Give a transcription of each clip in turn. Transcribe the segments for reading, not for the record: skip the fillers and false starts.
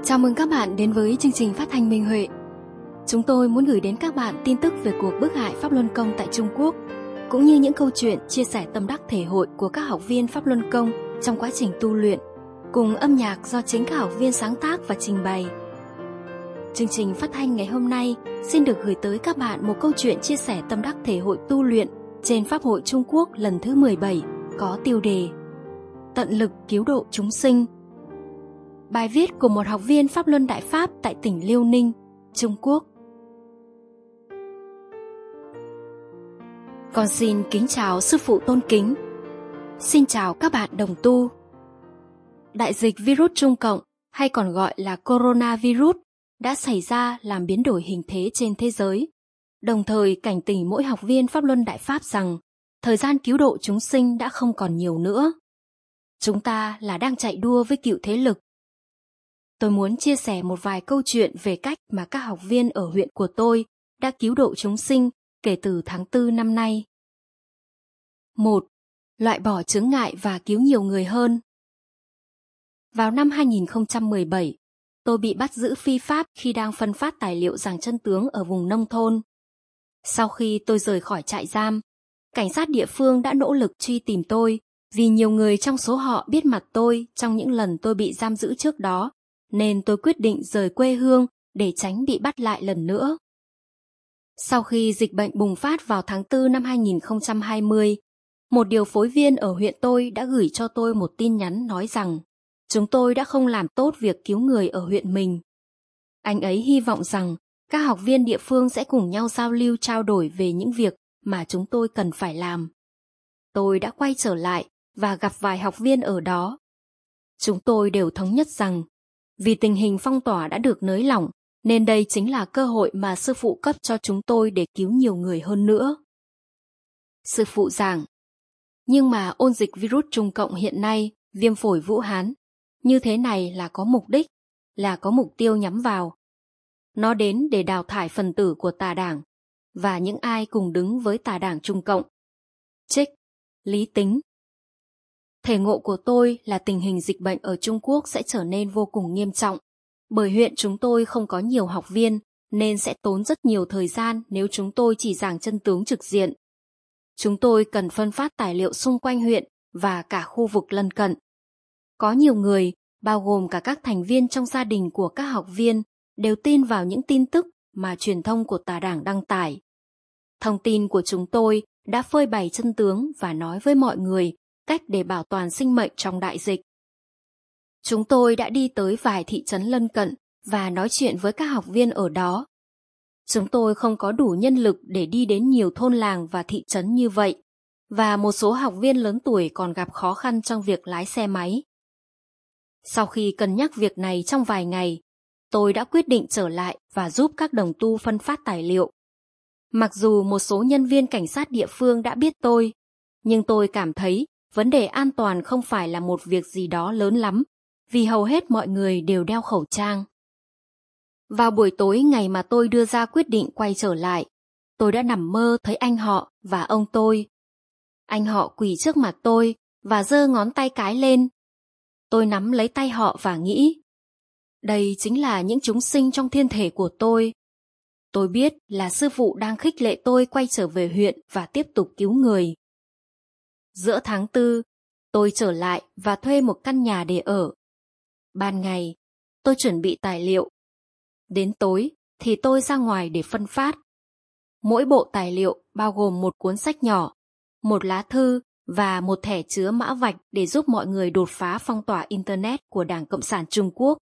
Chào mừng các bạn đến với chương trình phát thanh Minh Huệ. Chúng tôi muốn gửi đến các bạn tin tức về cuộc bức hại Pháp Luân Công tại Trung Quốc, cũng như những câu chuyện chia sẻ tâm đắc thể hội của các học viên Pháp Luân Công trong quá trình tu luyện, cùng âm nhạc do chính các học viên sáng tác và trình bày. Chương trình phát thanh ngày hôm nay xin được gửi tới các bạn một câu chuyện chia sẻ tâm đắc thể hội tu luyện trên Pháp hội Trung Quốc lần thứ 17 có tiêu đề Tận lực cứu độ chúng sinh. Bài viết của một học viên Pháp Luân Đại Pháp tại tỉnh Liêu Ninh, Trung Quốc. Con xin kính chào sư phụ tôn kính. Xin chào các bạn đồng tu. Đại dịch virus Trung Cộng, hay còn gọi là coronavirus, đã xảy ra làm biến đổi hình thế trên thế giới, đồng thời cảnh tỉnh mỗi học viên Pháp Luân Đại Pháp rằng thời gian cứu độ chúng sinh đã không còn nhiều nữa. Chúng ta là đang chạy đua với cựu thế lực. Tôi muốn chia sẻ một vài câu chuyện về cách mà các học viên ở huyện của tôi đã cứu độ chúng sinh kể từ tháng 4 năm nay. 1. Loại bỏ chướng ngại và cứu nhiều người hơn. Vào năm 2017, tôi bị bắt giữ phi pháp khi đang phân phát tài liệu giảng chân tướng ở vùng nông thôn. Sau khi tôi rời khỏi trại giam, cảnh sát địa phương đã nỗ lực truy tìm tôi vì nhiều người trong số họ biết mặt tôi trong những lần tôi bị giam giữ trước đó, nên tôi quyết định rời quê hương để tránh bị bắt lại lần nữa. Sau khi dịch bệnh bùng phát vào tháng 4 năm 2020, một điều phối viên ở huyện tôi đã gửi cho tôi một tin nhắn nói rằng chúng tôi đã không làm tốt việc cứu người ở huyện mình. Anh ấy hy vọng rằng các học viên địa phương sẽ cùng nhau giao lưu trao đổi về những việc mà chúng tôi cần phải làm. Tôi đã quay trở lại và gặp vài học viên ở đó. Chúng tôi đều thống nhất rằng vì tình hình phong tỏa đã được nới lỏng, nên đây chính là cơ hội mà sư phụ cấp cho chúng tôi để cứu nhiều người hơn nữa. Sư phụ giảng, nhưng mà ôn dịch virus Trung Cộng hiện nay, viêm phổi Vũ Hán, như thế này là có mục đích, là có mục tiêu nhắm vào. Nó đến để đào thải phần tử của tà đảng, và những ai cùng đứng với tà đảng Trung Cộng. Trích, lý tính. Thể ngộ của tôi là tình hình dịch bệnh ở Trung Quốc sẽ trở nên vô cùng nghiêm trọng, bởi huyện chúng tôi không có nhiều học viên nên sẽ tốn rất nhiều thời gian nếu chúng tôi chỉ giảng chân tướng trực diện. Chúng tôi cần phân phát tài liệu xung quanh huyện và cả khu vực lân cận. Có nhiều người, bao gồm cả các thành viên trong gia đình của các học viên, đều tin vào những tin tức mà truyền thông của tà đảng đăng tải. Thông tin của chúng tôi đã phơi bày chân tướng và nói với mọi người cách để bảo toàn sinh mệnh trong đại dịch. Chúng tôi đã đi tới vài thị trấn lân cận và nói chuyện với các học viên ở đó. Chúng tôi không có đủ nhân lực để đi đến nhiều thôn làng và thị trấn như vậy, và một số học viên lớn tuổi còn gặp khó khăn trong việc lái xe máy. Sau khi cân nhắc việc này trong vài ngày, tôi đã quyết định trở lại và giúp các đồng tu phân phát tài liệu. Mặc dù một số nhân viên cảnh sát địa phương đã biết tôi, nhưng tôi cảm thấy vấn đề an toàn không phải là một việc gì đó lớn lắm, vì hầu hết mọi người đều đeo khẩu trang. Vào buổi tối ngày mà tôi đưa ra quyết định quay trở lại, tôi đã nằm mơ thấy anh họ và ông tôi. Anh họ quỳ trước mặt tôi và giơ ngón tay cái lên. Tôi nắm lấy tay họ và nghĩ, đây chính là những chúng sinh trong thiên thể của tôi. Tôi biết là sư phụ đang khích lệ tôi quay trở về huyện và tiếp tục cứu người. Giữa tháng 4, tôi trở lại và thuê một căn nhà để ở. Ban ngày, tôi chuẩn bị tài liệu. Đến tối thì tôi ra ngoài để phân phát. Mỗi bộ tài liệu bao gồm một cuốn sách nhỏ, một lá thư và một thẻ chứa mã vạch để giúp mọi người đột phá phong tỏa Internet của Đảng Cộng sản Trung Quốc.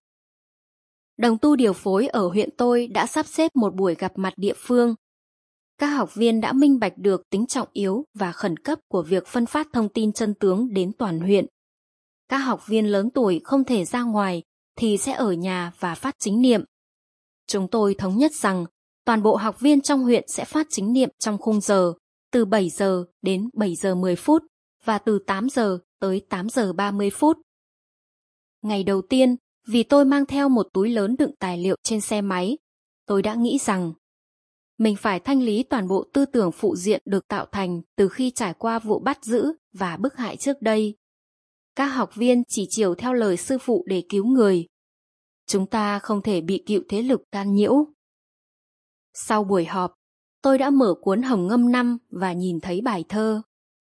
Đồng tu điều phối ở huyện tôi đã sắp xếp một buổi gặp mặt địa phương. Các học viên đã minh bạch được tính trọng yếu và khẩn cấp của việc phân phát thông tin chân tướng đến toàn huyện. Các học viên lớn tuổi không thể ra ngoài thì sẽ ở nhà và phát chính niệm. Chúng tôi thống nhất rằng toàn bộ học viên trong huyện sẽ phát chính niệm trong khung giờ từ 7 giờ đến 7 giờ 10 phút và từ 8 giờ tới 8 giờ 30 phút. Ngày đầu tiên, vì tôi mang theo một túi lớn đựng tài liệu trên xe máy, tôi đã nghĩ rằng mình phải thanh lý toàn bộ tư tưởng phụ diện được tạo thành từ khi trải qua vụ bắt giữ và bức hại trước đây. Các học viên chỉ chiều theo lời sư phụ để cứu người. Chúng ta không thể bị cựu thế lực can nhiễu. Sau buổi họp, tôi đã mở cuốn Hồng Ngâm Năm và nhìn thấy bài thơ.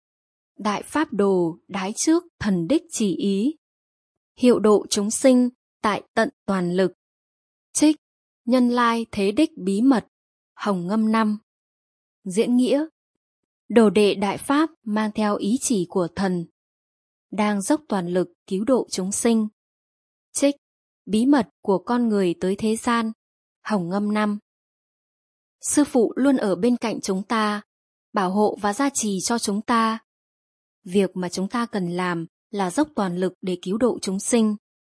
Đại pháp đồ, đái trước, thần đích chỉ ý. Hiệu độ chúng sinh, tại tận toàn lực. Trích, nhân lai thế đích bí mật, Hồng Ngâm Năm. Diễn nghĩa, đồ đệ đại pháp mang theo ý chỉ của thần, đang dốc toàn lực cứu độ chúng sinh. Trích, bí mật của con người tới thế gian, Hồng Ngâm Năm. Sư phụ luôn ở bên cạnh chúng ta, bảo hộ và gia trì cho chúng ta. Việc mà chúng ta cần làm là dốc toàn lực để cứu độ chúng sinh.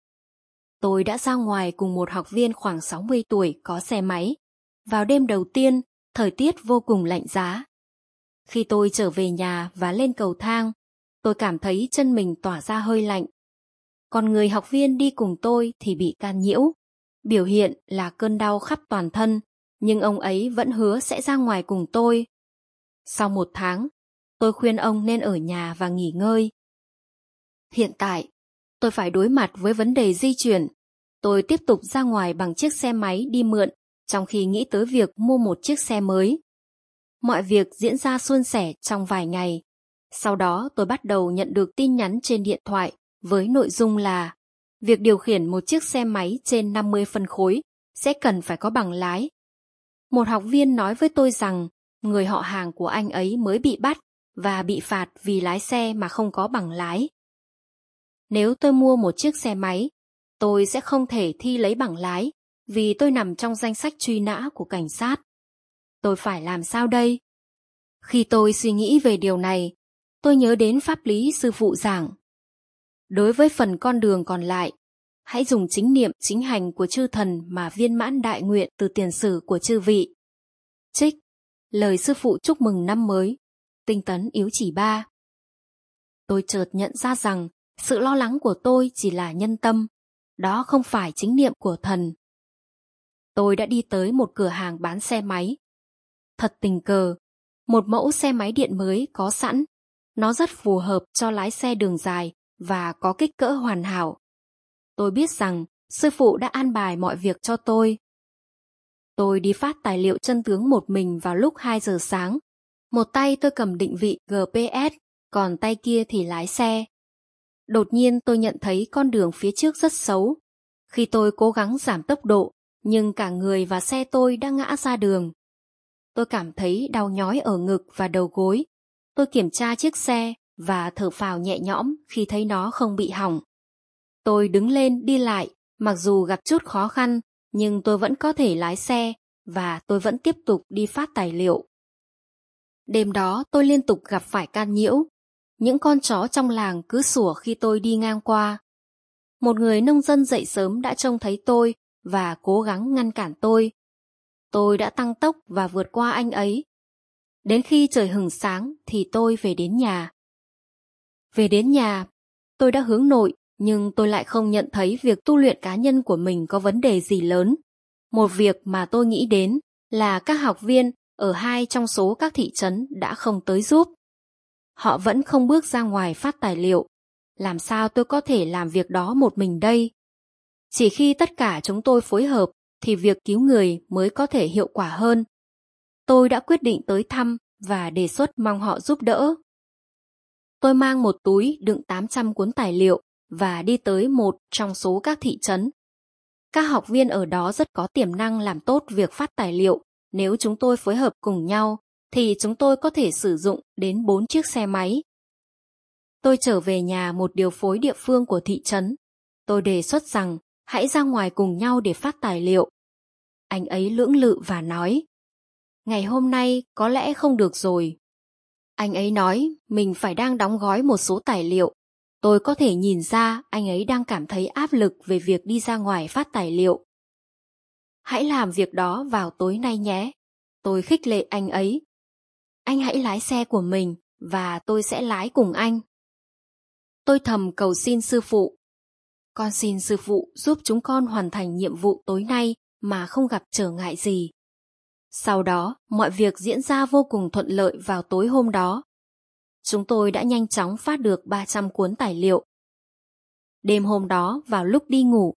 Tôi đã ra ngoài cùng một học viên khoảng 60 tuổi có xe máy. Vào đêm đầu tiên, thời tiết vô cùng lạnh giá. Khi tôi trở về nhà và lên cầu thang, tôi cảm thấy chân mình tỏa ra hơi lạnh. Còn người học viên đi cùng tôi thì bị can nhiễu. Biểu hiện là cơn đau khắp toàn thân, nhưng ông ấy vẫn hứa sẽ ra ngoài cùng tôi. Sau 1 tháng, tôi khuyên ông nên ở nhà và nghỉ ngơi. Hiện tại, tôi phải đối mặt với vấn đề di chuyển. Tôi tiếp tục ra ngoài bằng chiếc xe máy đi mượn, trong khi nghĩ tới việc mua một chiếc xe mới. Mọi việc diễn ra suôn sẻ trong vài ngày. Sau đó tôi bắt đầu nhận được tin nhắn trên điện thoại với nội dung là việc điều khiển một chiếc xe máy trên 50 phân khối sẽ cần phải có bằng lái. Một học viên nói với tôi rằng người họ hàng của anh ấy mới bị bắt và bị phạt vì lái xe mà không có bằng lái. Nếu tôi mua một chiếc xe máy, tôi sẽ không thể thi lấy bằng lái vì tôi nằm trong danh sách truy nã của cảnh sát. Tôi phải làm sao đây? Khi tôi suy nghĩ về điều này, tôi nhớ đến pháp lý sư phụ giảng. Đối với phần con đường còn lại, hãy dùng chính niệm chính hành của chư thần mà viên mãn đại nguyện từ tiền sử của chư vị. Trích, lời sư phụ chúc mừng năm mới, tinh tấn yếu chỉ 3. Tôi chợt nhận ra rằng sự lo lắng của tôi chỉ là nhân tâm, đó không phải chính niệm của thần. Tôi đã đi tới một cửa hàng bán xe máy. Thật tình cờ, một mẫu xe máy điện mới có sẵn. Nó rất phù hợp cho lái xe đường dài và có kích cỡ hoàn hảo. Tôi biết rằng sư phụ đã an bài mọi việc cho tôi. Tôi đi phát tài liệu chân tướng một mình vào lúc 2 giờ sáng. Một tay tôi cầm định vị GPS, còn tay kia thì lái xe. Đột nhiên tôi nhận thấy con đường phía trước rất xấu. Khi tôi cố gắng giảm tốc độ, nhưng cả người và xe tôi đã ngã ra đường. Tôi cảm thấy đau nhói ở ngực và đầu gối. Tôi kiểm tra chiếc xe và thở phào nhẹ nhõm khi thấy nó không bị hỏng. Tôi đứng lên đi lại, mặc dù gặp chút khó khăn, nhưng tôi vẫn có thể lái xe và tôi vẫn tiếp tục đi phát tài liệu. Đêm đó tôi liên tục gặp phải can nhiễu. Những con chó trong làng cứ sủa khi tôi đi ngang qua. Một người nông dân dậy sớm đã trông thấy tôi và cố gắng ngăn cản tôi. Tôi đã tăng tốc và vượt qua anh ấy. Đến khi trời hửng sáng thì tôi về đến nhà. Về đến nhà, tôi đã hướng nội, nhưng tôi lại không nhận thấy việc tu luyện cá nhân của mình có vấn đề gì lớn. Một việc mà tôi nghĩ đến là các học viên ở 2 trong số các thị trấn đã không tới giúp. Họ vẫn không bước ra ngoài phát tài liệu. Làm sao tôi có thể làm việc đó một mình đây? Chỉ khi tất cả chúng tôi phối hợp thì việc cứu người mới có thể hiệu quả hơn. Tôi đã quyết định tới thăm và đề xuất mong họ giúp đỡ. Tôi mang một túi đựng 800 cuốn tài liệu và đi tới một trong số các thị trấn. Các học viên ở đó rất có tiềm năng làm tốt việc phát tài liệu. Nếu chúng tôi phối hợp cùng nhau, thì chúng tôi có thể sử dụng đến 4 chiếc xe máy. Tôi trở về nhà một điều phối địa phương của thị trấn. Tôi đề xuất rằng hãy ra ngoài cùng nhau để phát tài liệu. Anh ấy lưỡng lự và nói, ngày hôm nay có lẽ không được rồi. Anh ấy nói mình phải đang đóng gói một số tài liệu. Tôi có thể nhìn ra anh ấy đang cảm thấy áp lực về việc đi ra ngoài phát tài liệu. Hãy làm việc đó vào tối nay nhé. Tôi khích lệ anh ấy. Anh hãy lái xe của mình và tôi sẽ lái cùng anh. Tôi thầm cầu xin sư phụ. Con xin sư phụ giúp chúng con hoàn thành nhiệm vụ tối nay mà không gặp trở ngại gì. Sau đó, mọi việc diễn ra vô cùng thuận lợi vào tối hôm đó. Chúng tôi đã nhanh chóng phát được 300 cuốn tài liệu. Đêm hôm đó, vào lúc đi ngủ,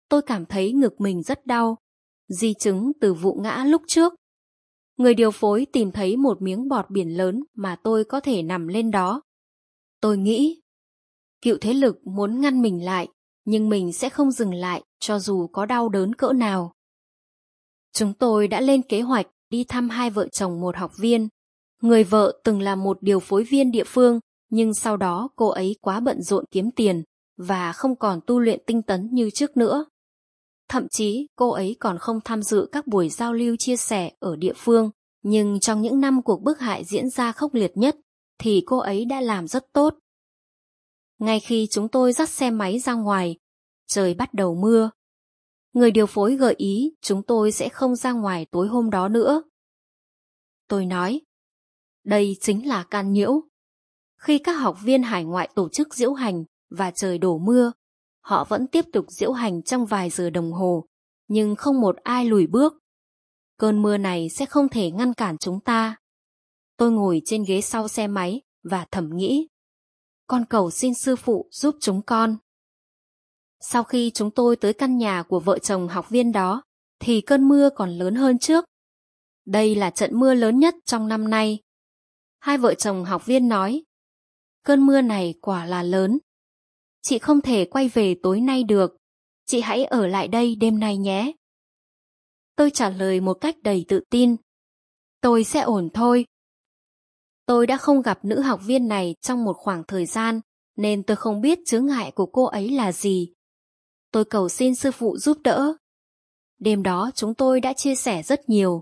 tôi cảm thấy ngực mình rất đau, di chứng từ vụ ngã lúc trước. Người điều phối tìm thấy một miếng bọt biển lớn mà tôi có thể nằm lên đó. Tôi nghĩ, cựu thế lực muốn ngăn mình lại, nhưng mình sẽ không dừng lại cho dù có đau đớn cỡ nào. Chúng tôi đã lên kế hoạch đi thăm hai vợ chồng một học viên. Người vợ từng là một điều phối viên địa phương, nhưng sau đó cô ấy quá bận rộn kiếm tiền và không còn tu luyện tinh tấn như trước nữa. Thậm chí cô ấy còn không tham dự các buổi giao lưu chia sẻ ở địa phương, nhưng trong những năm cuộc bức hại diễn ra khốc liệt nhất thì cô ấy đã làm rất tốt. Ngay khi chúng tôi dắt xe máy ra ngoài, trời bắt đầu mưa. Người điều phối gợi ý chúng tôi sẽ không ra ngoài tối hôm đó nữa. Tôi nói, đây chính là can nhiễu. Khi các học viên hải ngoại tổ chức diễu hành và trời đổ mưa, họ vẫn tiếp tục diễu hành trong vài giờ đồng hồ, nhưng không một ai lùi bước. Cơn mưa này sẽ không thể ngăn cản chúng ta. Tôi ngồi trên ghế sau xe máy và thầm nghĩ, con cầu xin sư phụ giúp chúng con. Sau khi chúng tôi tới căn nhà của vợ chồng học viên đó, thì cơn mưa còn lớn hơn trước. Đây là trận mưa lớn nhất trong năm nay. Hai vợ chồng học viên nói, cơn mưa này quả là lớn. Chị không thể quay về tối nay được. Chị hãy ở lại đây đêm nay nhé. Tôi trả lời một cách đầy tự tin. Tôi sẽ ổn thôi. Tôi đã không gặp nữ học viên này trong một khoảng thời gian, nên tôi không biết chướng ngại của cô ấy là gì. Tôi cầu xin sư phụ giúp đỡ. Đêm đó chúng tôi đã chia sẻ rất nhiều.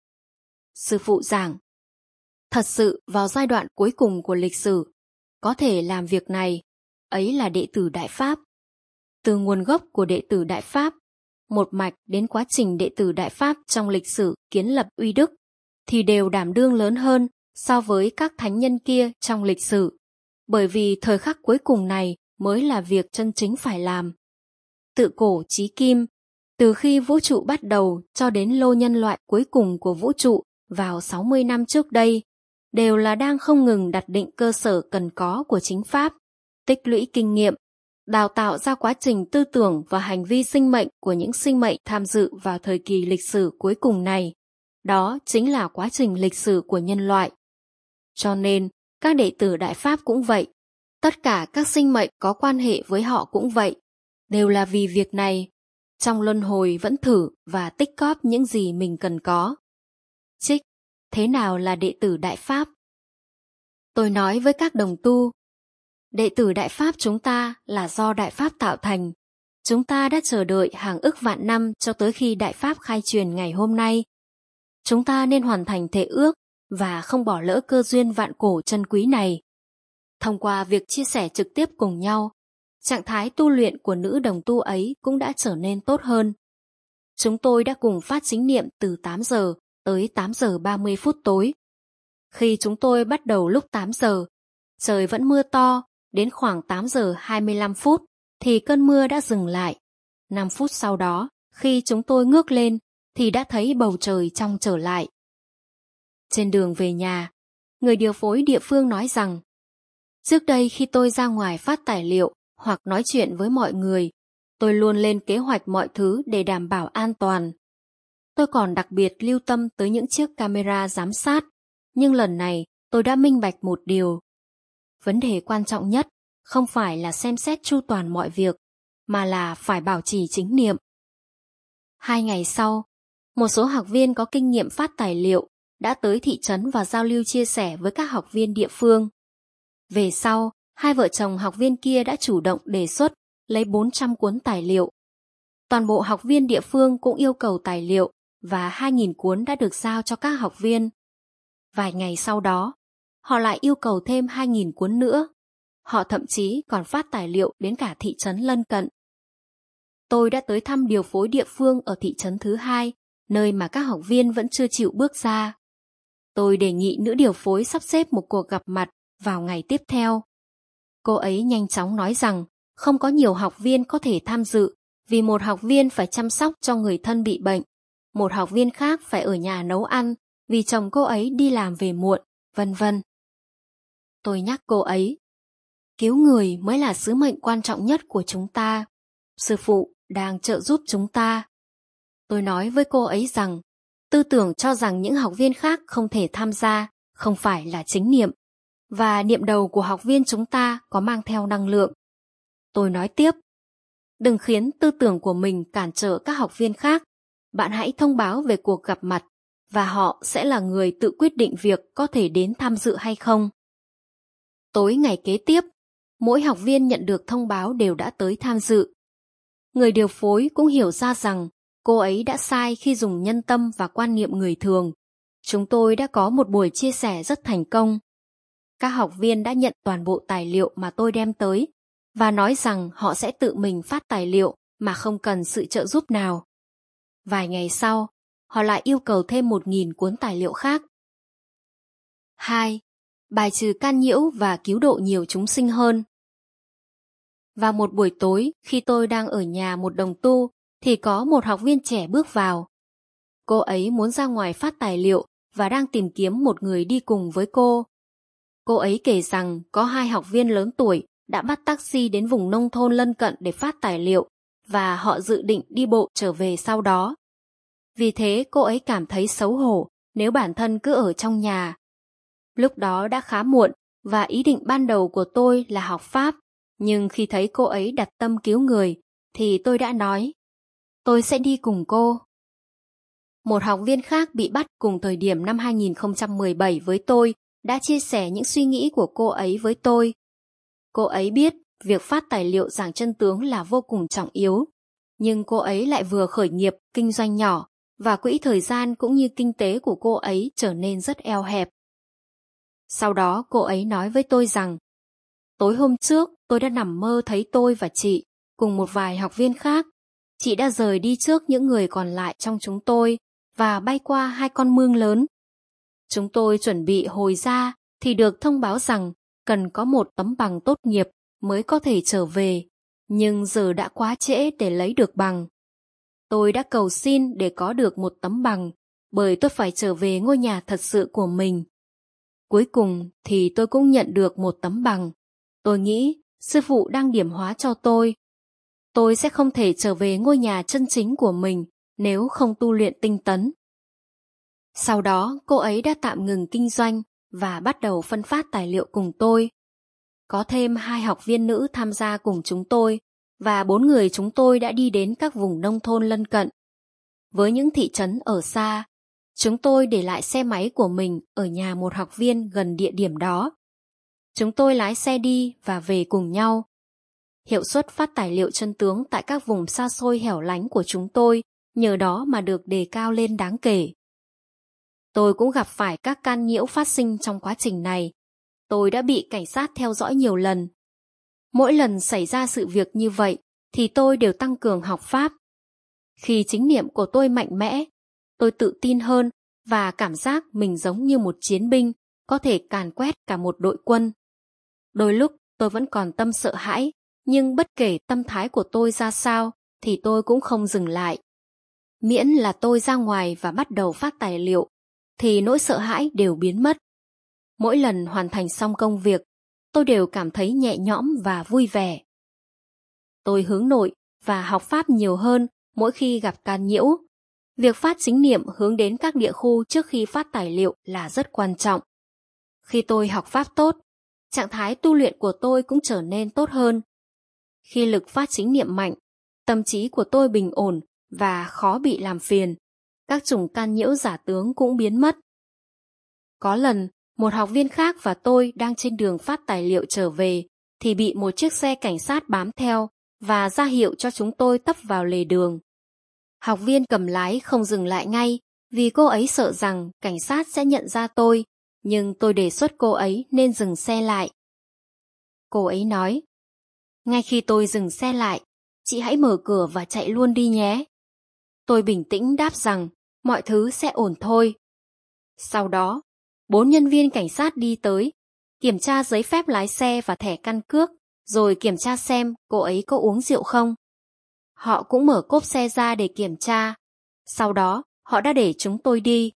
Sư phụ giảng, thật sự vào giai đoạn cuối cùng của lịch sử, có thể làm việc này, ấy là đệ tử Đại Pháp. Từ nguồn gốc của đệ tử Đại Pháp, một mạch đến quá trình đệ tử Đại Pháp trong lịch sử kiến lập uy đức, thì đều đảm đương lớn hơn so với các thánh nhân kia trong lịch sử, bởi vì thời khắc cuối cùng này mới là việc chân chính phải làm. Tự cổ chí kim, từ khi vũ trụ bắt đầu cho đến lô nhân loại cuối cùng của vũ trụ vào 60 năm trước đây, đều là đang không ngừng đặt định cơ sở cần có của chính pháp, tích lũy kinh nghiệm, đào tạo ra quá trình tư tưởng và hành vi sinh mệnh của những sinh mệnh tham dự vào thời kỳ lịch sử cuối cùng này. Đó chính là quá trình lịch sử của nhân loại. Cho nên, các đệ tử Đại Pháp cũng vậy. Tất cả các sinh mệnh có quan hệ với họ cũng vậy. Đều là vì việc này. Trong luân hồi vẫn thử và tích cóp những gì mình cần có. Trích, thế nào là đệ tử Đại Pháp? Tôi nói với các đồng tu, đệ tử Đại Pháp chúng ta là do Đại Pháp tạo thành. Chúng ta đã chờ đợi hàng ức vạn năm cho tới khi Đại Pháp khai truyền ngày hôm nay. Chúng ta nên hoàn thành thệ ước và không bỏ lỡ cơ duyên vạn cổ chân quý này. Thông qua việc chia sẻ trực tiếp cùng nhau, trạng thái tu luyện của nữ đồng tu ấy cũng đã trở nên tốt hơn. Chúng tôi đã cùng phát chính niệm từ 8 giờ tới 8 giờ 30 phút tối. Khi chúng tôi bắt đầu lúc 8 giờ, trời vẫn mưa to, đến khoảng 8 giờ 25 phút thì cơn mưa đã dừng lại. 5 phút sau đó, khi chúng tôi ngước lên thì đã thấy bầu trời trong trở lại. Trên đường về nhà, người điều phối địa phương nói rằng, trước đây khi tôi ra ngoài phát tài liệu hoặc nói chuyện với mọi người, tôi luôn lên kế hoạch mọi thứ để đảm bảo an toàn. Tôi còn đặc biệt lưu tâm tới những chiếc camera giám sát, nhưng lần này tôi đã minh bạch một điều. Vấn đề quan trọng nhất không phải là xem xét chu toàn mọi việc, mà là phải bảo trì chính niệm. 2 ngày sau, một số học viên có kinh nghiệm phát tài liệu đã tới thị trấn và giao lưu chia sẻ với các học viên địa phương. Về sau, hai vợ chồng học viên kia đã chủ động đề xuất lấy 400 cuốn tài liệu. Toàn bộ học viên địa phương cũng yêu cầu tài liệu và 2.000 cuốn đã được giao cho các học viên. Vài ngày sau đó, họ lại yêu cầu thêm 2.000 cuốn nữa. Họ thậm chí còn phát tài liệu đến cả thị trấn lân cận. Tôi đã tới thăm điều phối địa phương ở thị trấn thứ 2, nơi mà các học viên vẫn chưa chịu bước ra. Tôi đề nghị nữ điều phối sắp xếp một cuộc gặp mặt vào ngày tiếp theo. Cô ấy nhanh chóng nói rằng không có nhiều học viên có thể tham dự vì một học viên phải chăm sóc cho người thân bị bệnh, một học viên khác phải ở nhà nấu ăn vì chồng cô ấy đi làm về muộn, vân vân. Tôi nhắc cô ấy, cứu người mới là sứ mệnh quan trọng nhất của chúng ta. Sư phụ, đang trợ giúp chúng ta. Tôi nói với cô ấy rằng, tư tưởng cho rằng những học viên khác không thể tham gia không phải là chính niệm, và niệm đầu của học viên chúng ta có mang theo năng lượng. Tôi nói tiếp, đừng khiến tư tưởng của mình cản trở các học viên khác. Bạn hãy thông báo về cuộc gặp mặt, và họ sẽ là người tự quyết định việc có thể đến tham dự hay không. Tối ngày kế tiếp, mỗi học viên nhận được thông báo đều đã tới tham dự. Người điều phối cũng hiểu ra rằng cô ấy đã sai khi dùng nhân tâm và quan niệm người thường. Chúng tôi đã có một buổi chia sẻ rất thành công. Các học viên đã nhận toàn bộ tài liệu mà tôi đem tới và nói rằng họ sẽ tự mình phát tài liệu mà không cần sự trợ giúp nào. Vài ngày sau, họ lại yêu cầu thêm 1.000 cuốn tài liệu khác. 2. Bài trừ can nhiễu và cứu độ nhiều chúng sinh hơn. Vào một buổi tối, khi tôi đang ở nhà một đồng tu, thì có một học viên trẻ bước vào. Cô ấy muốn ra ngoài phát tài liệu và đang tìm kiếm một người đi cùng với cô. Cô ấy kể rằng có 2 học viên lớn tuổi đã bắt taxi đến vùng nông thôn lân cận để phát tài liệu, và họ dự định đi bộ trở về sau đó. Vì thế cô ấy cảm thấy xấu hổ nếu bản thân cứ ở trong nhà. Lúc đó đã khá muộn và ý định ban đầu của tôi là học Pháp, nhưng khi thấy cô ấy đặt tâm cứu người thì tôi đã nói, tôi sẽ đi cùng cô. Một học viên khác bị bắt cùng thời điểm năm 2017 với tôi đã chia sẻ những suy nghĩ của cô ấy với tôi. Cô ấy biết việc phát tài liệu giảng chân tướng là vô cùng trọng yếu, nhưng cô ấy lại vừa khởi nghiệp kinh doanh nhỏ và quỹ thời gian cũng như kinh tế của cô ấy trở nên rất eo hẹp. Sau đó cô ấy nói với tôi rằng, tối hôm trước tôi đã nằm mơ thấy tôi và chị cùng một vài học viên khác. Chị đã rời đi trước những người còn lại trong chúng tôi và bay qua 2 con mương lớn. Chúng tôi chuẩn bị hồi ra thì được thông báo rằng cần có một tấm bằng tốt nghiệp mới có thể trở về, nhưng giờ đã quá trễ để lấy được bằng. Tôi đã cầu xin để có được một tấm bằng, bởi tôi phải trở về ngôi nhà thật sự của mình. Cuối cùng thì tôi cũng nhận được một tấm bằng. Tôi nghĩ sư phụ đang điểm hóa cho tôi. Tôi sẽ không thể trở về ngôi nhà chân chính của mình nếu không tu luyện tinh tấn. Sau đó cô ấy đã tạm ngừng kinh doanh và bắt đầu phân phát tài liệu cùng tôi. Có thêm 2 học viên nữ tham gia cùng chúng tôi, và 4 người chúng tôi đã đi đến các vùng nông thôn lân cận. Với những thị trấn ở xa, chúng tôi để lại xe máy của mình ở nhà một học viên gần địa điểm đó. Chúng tôi lái xe đi và về cùng nhau. Hiệu suất phát tài liệu chân tướng tại các vùng xa xôi hẻo lánh của chúng tôi nhờ đó mà được đề cao lên đáng kể. Tôi cũng gặp phải các can nhiễu phát sinh trong quá trình này. Tôi đã bị cảnh sát theo dõi nhiều lần. Mỗi lần xảy ra sự việc như vậy thì tôi đều tăng cường học Pháp. Khi chính niệm của tôi mạnh mẽ, tôi tự tin hơn và cảm giác mình giống như một chiến binh có thể càn quét cả một đội quân. Đôi lúc tôi vẫn còn tâm sợ hãi, nhưng bất kể tâm thái của tôi ra sao thì tôi cũng không dừng lại. Miễn là tôi ra ngoài và bắt đầu phát tài liệu thì nỗi sợ hãi đều biến mất. Mỗi lần hoàn thành xong công việc, tôi đều cảm thấy nhẹ nhõm và vui vẻ. Tôi hướng nội và học Pháp nhiều hơn mỗi khi gặp can nhiễu. Việc phát chính niệm hướng đến các địa khu trước khi phát tài liệu là rất quan trọng. Khi tôi học Pháp tốt, trạng thái tu luyện của tôi cũng trở nên tốt hơn. Khi lực phát chính niệm mạnh, tâm trí của tôi bình ổn và khó bị làm phiền. Các chủng can nhiễu giả tướng cũng biến mất. Có lần, một học viên khác và tôi đang trên đường phát tài liệu trở về thì bị một chiếc xe cảnh sát bám theo và ra hiệu cho chúng tôi tấp vào lề đường. Học viên cầm lái không dừng lại ngay vì cô ấy sợ rằng cảnh sát sẽ nhận ra tôi, nhưng tôi đề xuất cô ấy nên dừng xe lại. Cô ấy nói, ngay khi tôi dừng xe lại, chị hãy mở cửa và chạy luôn đi nhé. Tôi bình tĩnh đáp rằng mọi thứ sẽ ổn thôi. Sau đó, 4 nhân viên cảnh sát đi tới, kiểm tra giấy phép lái xe và thẻ căn cước, rồi kiểm tra xem cô ấy có uống rượu không. Họ cũng mở cốp xe ra để kiểm tra. Sau đó, họ đã để chúng tôi đi.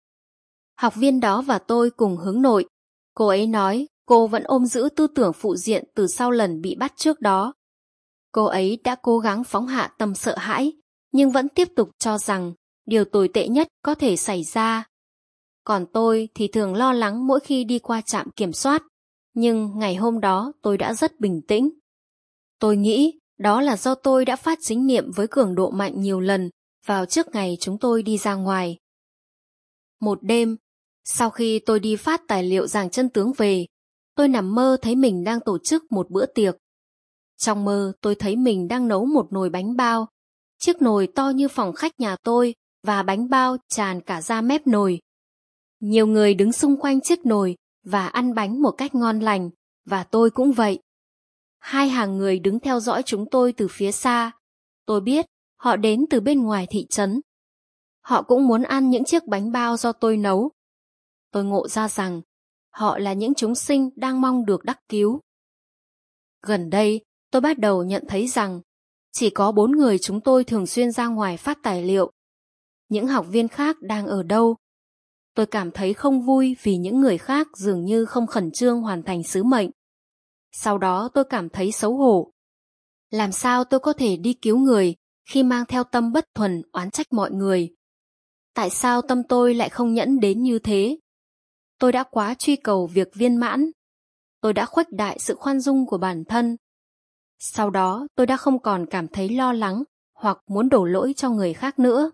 Học viên đó và tôi cùng hướng nội. Cô ấy nói cô vẫn ôm giữ tư tưởng phụ diện từ sau lần bị bắt trước đó. Cô ấy đã cố gắng phóng hạ tâm sợ hãi, nhưng vẫn tiếp tục cho rằng điều tồi tệ nhất có thể xảy ra. Còn tôi thì thường lo lắng mỗi khi đi qua trạm kiểm soát, nhưng ngày hôm đó tôi đã rất bình tĩnh. Tôi nghĩ đó là do tôi đã phát chính niệm với cường độ mạnh nhiều lần vào trước ngày chúng tôi đi ra ngoài. Một đêm, sau khi tôi đi phát tài liệu giảng chân tướng về, tôi nằm mơ thấy mình đang tổ chức một bữa tiệc. Trong mơ tôi thấy mình đang nấu một nồi bánh bao. Chiếc nồi to như phòng khách nhà tôi và bánh bao tràn cả ra mép nồi. Nhiều người đứng xung quanh chiếc nồi và ăn bánh một cách ngon lành, và tôi cũng vậy. 2 hàng người đứng theo dõi chúng tôi từ phía xa. Tôi biết họ đến từ bên ngoài thị trấn. Họ cũng muốn ăn những chiếc bánh bao do tôi nấu. Tôi ngộ ra rằng họ là những chúng sinh đang mong được đắc cứu. Gần đây, tôi bắt đầu nhận thấy rằng chỉ có 4 người chúng tôi thường xuyên ra ngoài phát tài liệu. Những học viên khác đang ở đâu? Tôi cảm thấy không vui vì những người khác dường như không khẩn trương hoàn thành sứ mệnh. Sau đó tôi cảm thấy xấu hổ. Làm sao tôi có thể đi cứu người khi mang theo tâm bất thuần oán trách mọi người? Tại sao tâm tôi lại không nhẫn đến như thế? Tôi đã quá truy cầu việc viên mãn. Tôi đã khuếch đại sự khoan dung của bản thân. Sau đó tôi đã không còn cảm thấy lo lắng hoặc muốn đổ lỗi cho người khác nữa.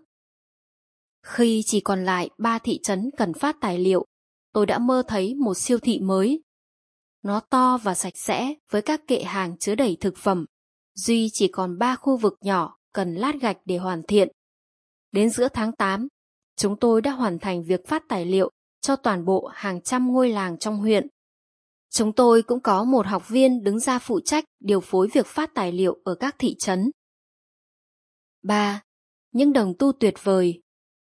Khi chỉ còn lại 3 thị trấn cần phát tài liệu, tôi đã mơ thấy một siêu thị mới. Nó to và sạch sẽ với các kệ hàng chứa đầy thực phẩm. Duy chỉ còn 3 khu vực nhỏ cần lát gạch để hoàn thiện. Đến giữa tháng 8, chúng tôi đã hoàn thành việc phát tài liệu cho toàn bộ hàng trăm ngôi làng trong huyện. Chúng tôi cũng có một học viên đứng ra phụ trách điều phối việc phát tài liệu ở các thị trấn. 3. Những đồng tu tuyệt vời.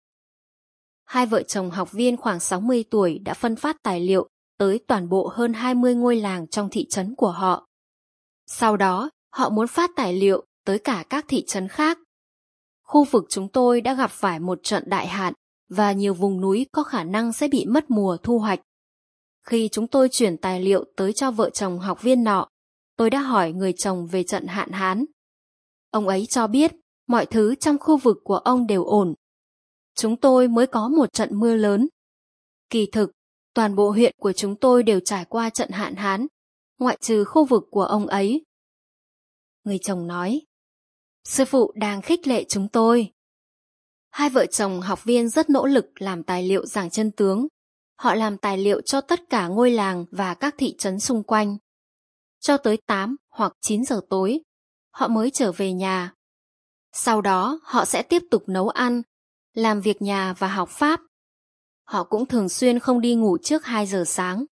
2 vợ chồng học viên khoảng 60 tuổi đã phân phát tài liệu tới toàn bộ hơn 20 ngôi làng trong thị trấn của họ. Sau đó, họ muốn phát tài liệu tới cả các thị trấn khác. Khu vực chúng tôi đã gặp phải một trận đại hạn và nhiều vùng núi có khả năng sẽ bị mất mùa thu hoạch. Khi chúng tôi chuyển tài liệu tới cho vợ chồng học viên nọ, tôi đã hỏi người chồng về trận hạn hán. Ông ấy cho biết mọi thứ trong khu vực của ông đều ổn. Chúng tôi mới có một trận mưa lớn. Kỳ thực, toàn bộ huyện của chúng tôi đều trải qua trận hạn hán, ngoại trừ khu vực của ông ấy. Người chồng nói, sư phụ đang khích lệ chúng tôi. 2 vợ chồng học viên rất nỗ lực làm tài liệu giảng chân tướng. Họ làm tài liệu cho tất cả ngôi làng và các thị trấn xung quanh. Cho tới 8 hoặc 9 giờ tối, họ mới trở về nhà. Sau đó họ sẽ tiếp tục nấu ăn, làm việc nhà và học pháp. Họ cũng thường xuyên không đi ngủ trước 2 giờ sáng.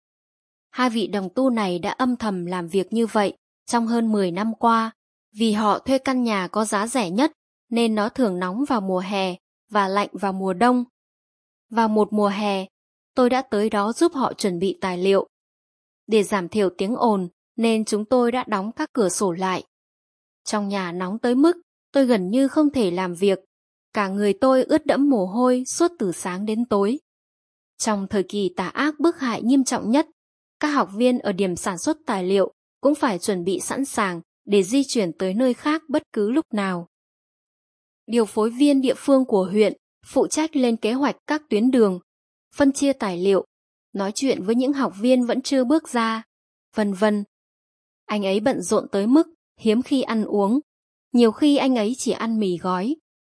2 vị đồng tu này đã âm thầm làm việc như vậy trong hơn 10 năm qua, vì họ thuê căn nhà có giá rẻ nhất nên nó thường nóng vào mùa hè và lạnh vào mùa đông. Vào một mùa hè, tôi đã tới đó giúp họ chuẩn bị tài liệu. Để giảm thiểu tiếng ồn nên chúng tôi đã đóng các cửa sổ lại. Trong nhà nóng tới mức tôi gần như không thể làm việc. Cả người tôi ướt đẫm mồ hôi suốt từ sáng đến tối. Trong thời kỳ tà ác bức hại nghiêm trọng nhất, các học viên ở điểm sản xuất tài liệu cũng phải chuẩn bị sẵn sàng để di chuyển tới nơi khác bất cứ lúc nào. Điều phối viên địa phương của huyện phụ trách lên kế hoạch các tuyến đường, phân chia tài liệu, nói chuyện với những học viên vẫn chưa bước ra, vân vân. Anh ấy bận rộn tới mức hiếm khi ăn uống, nhiều khi anh ấy chỉ ăn mì gói.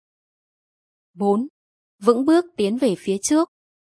4. Vững bước tiến về phía trước.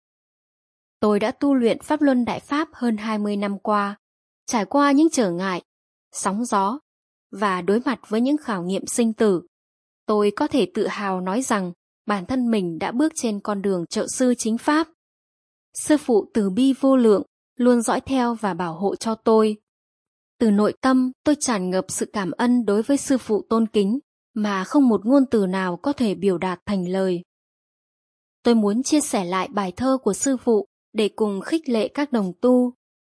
Tôi đã tu luyện Pháp Luân Đại Pháp hơn 20 năm qua, trải qua những trở ngại, sóng gió và đối mặt với những khảo nghiệm sinh tử. Tôi có thể tự hào nói rằng bản thân mình đã bước trên con đường trợ sư chính Pháp. Sư phụ từ bi vô lượng luôn dõi theo và bảo hộ cho tôi. Từ nội tâm tôi tràn ngập sự cảm ân đối với sư phụ tôn kính mà không một ngôn từ nào có thể biểu đạt thành lời. Tôi muốn chia sẻ lại bài thơ của sư phụ để cùng khích lệ các đồng tu.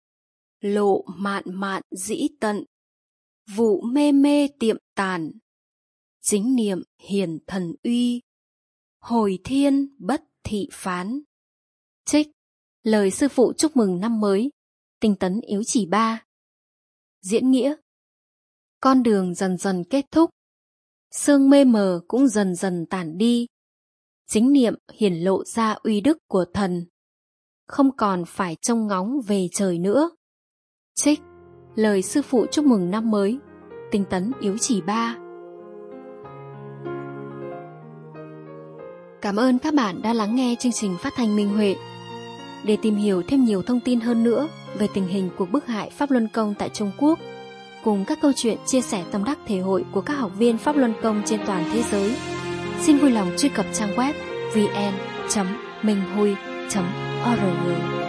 Lộ mạn mạn dĩ tận, vụ mê mê tiệm tàn, chính niệm hiển thần uy, hồi thiên bất thị phán. Trích lời sư phụ chúc mừng năm mới, Tinh tấn Yếu Chỉ 3. Diễn nghĩa: con đường dần dần kết thúc, sương mê mờ cũng dần dần tản đi. Chính niệm hiển lộ ra uy đức của thần, không còn phải trông ngóng về trời nữa. Trích lời sư phụ chúc mừng năm mới, Tinh tấn yếu chỉ 3. Cảm ơn các bạn đã lắng nghe chương trình phát thanh Minh Huệ. Để tìm hiểu thêm nhiều thông tin hơn nữa về tình hình cuộc bức hại Pháp Luân Công tại Trung Quốc, cùng các câu chuyện chia sẻ tâm đắc thể hội của các học viên Pháp Luân Công trên toàn thế giới, xin vui lòng truy cập trang web vn.minhui.org.